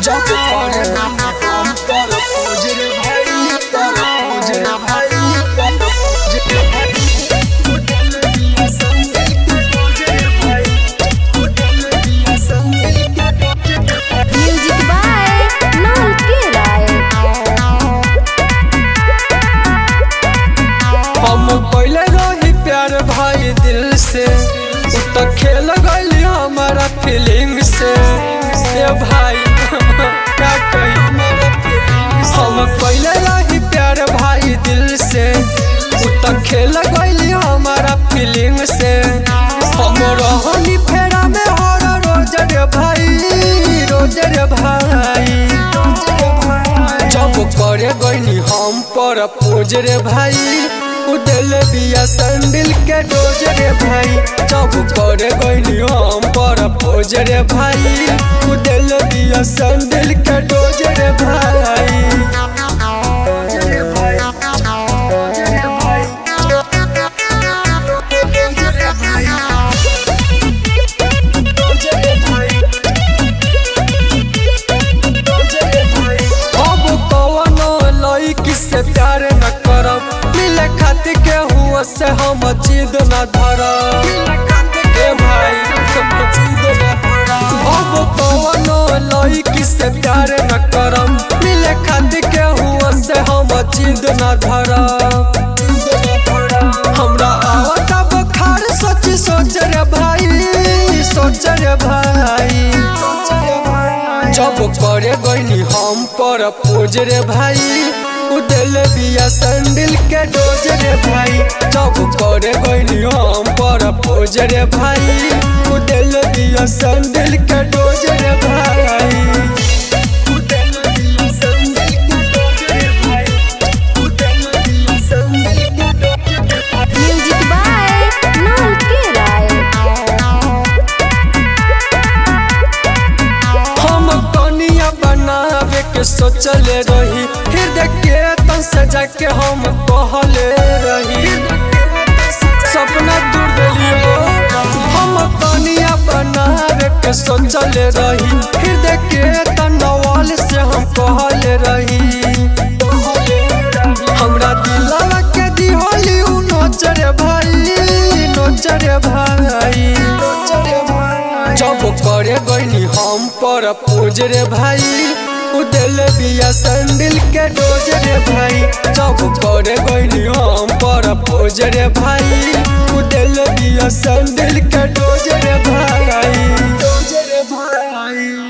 जब करे हम पर खोज रे भाई पर खोज रे भाई पर खोज रे भाई उठल दिया संदिल के खोज रे भाई उठल दिया संदिल के खोज रे भाई। म्यूजिक बाय नौल के राय। हम पहले रही प्यार भाई दिल से तो खेल गई हमारा फीलिंग से ये भाई क्या कही हम पहले रही प्यार भाई दिल से तो खेल गई हमारा फीलिंग से हम रहनी फेरा में हर रोज रे भाई रोज रे भाई जब करे गई हम पर पोज रे भाई उदल बिया संदिल के डोज रे भाई जब करे गई हम पर पोज रे भाई उदल बिया संदिल के डोज रे भाई। किससे प्यार न करब मिले खातिर के हुआ से हम जिद न धरब भाई अब कौनो लड़की से प्यार न करब मिले खातिर के हुआ से हम जिद न धरब हमरा आवत बुखार सोच सोच रे भाई सोच रे भाई जब करे गई हम पर पोज रे भाई उदल बिया संदिल के डोज रे भाई जब करे गई हम पर पोज रे भाई उदल बिया संदिल के डोज रे भाई उदल बिया संदिल के डोज रे भाई उदल बिया संदिल के डोज रे भाई। म्यूजिक बाय नौल के राय। हम कनिया बनावे के सोचले रही हृदय के तन से जाके हम कहले रही सपना दूर दिलियो हम कनिया बनावे के सोचले रही हृदय के तनवाल से हम कहले रही हमरा दिलवा के दिहोली उ नोचरे भाई नोचरे भाई जब करे गई हम पर पोज रे भाई उदल बिया संदिल के डोज रे भाई जब करे गई हम पर पोज रे भाई उदल बिया संदिल के डोज रे भाई डोज रे भाई।